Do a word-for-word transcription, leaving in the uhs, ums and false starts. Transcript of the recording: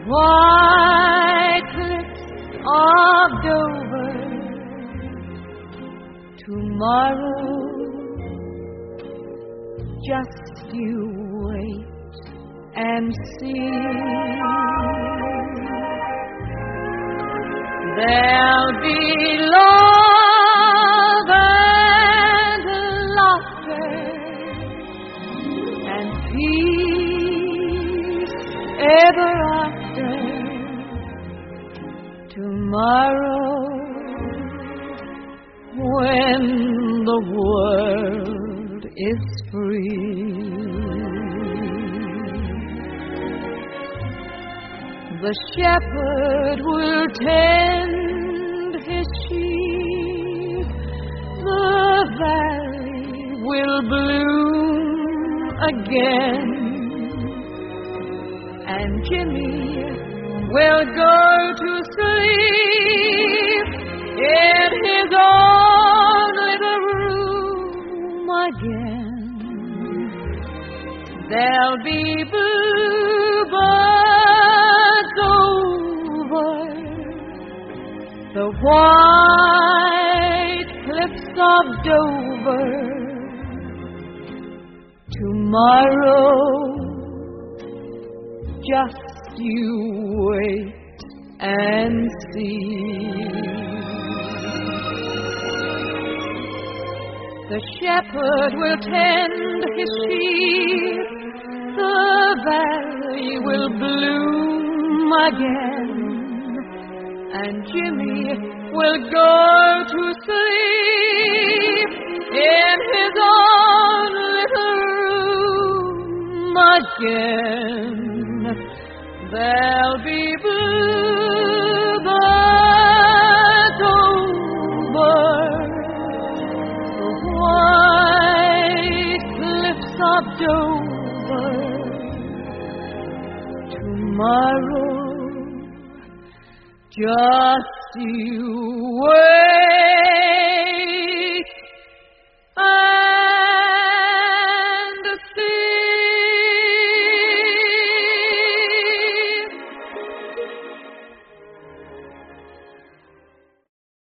white cliffs of Dover. Tomorrow, just you wait and see. There'll be love and laughter and peace ever after. Tomorrow, when the world is free, the shepherd will tend his sheep, the valley will bloom again, and Jimmy will go to sleep in his own little room again. There'll be bluebirds over the white cliffs of Dover. Tomorrow, just you wait and see. The shepherd will tend his sheep, the valley will bloom again, and Jimmy will go to sleep in his own little room again. There'll be bluebirds over the white cliffs of Dover. Tomorrow, just you wait